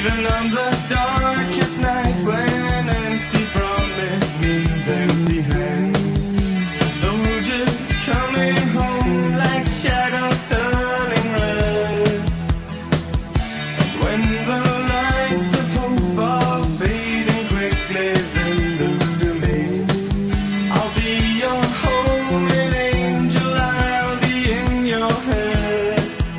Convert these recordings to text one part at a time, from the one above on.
Even on the darkest night when empty promise means empty hands, soldiers coming home like shadows turning red. And when the lights of hope are fading quickly, then look to me. I'll be your homing angel, I'll be in your head.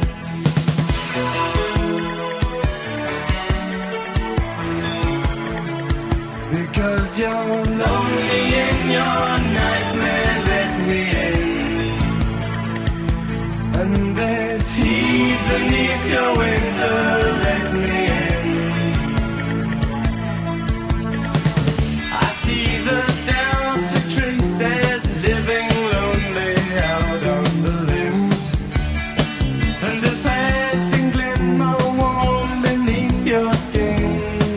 Because you're lonely in your nightmare, let me in. And there's heat beneath your winter, let me in. I see the Delta traces living lonely out on the limb, and the passing glimmer warm beneath your skin.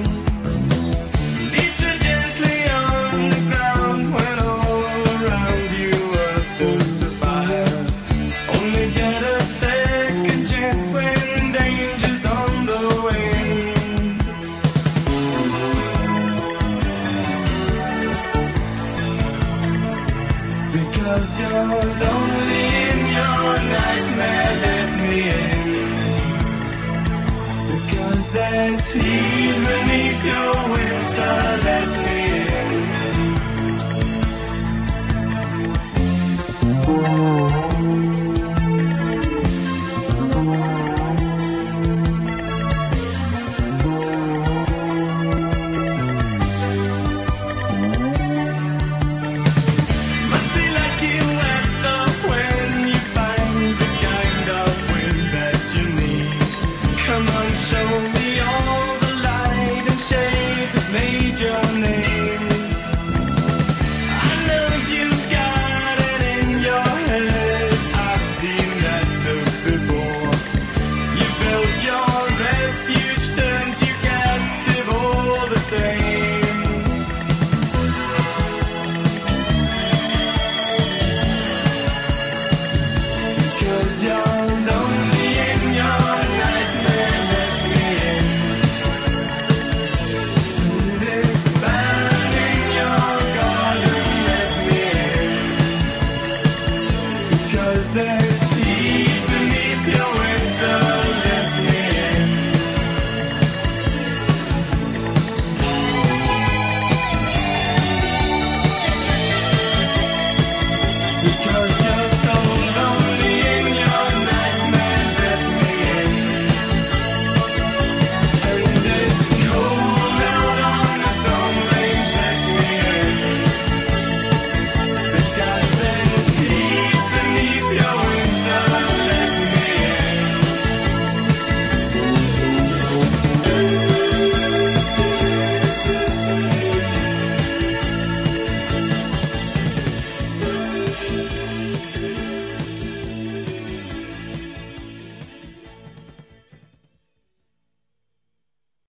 Because you're lonely in your nightmare, let me in. Because there's heat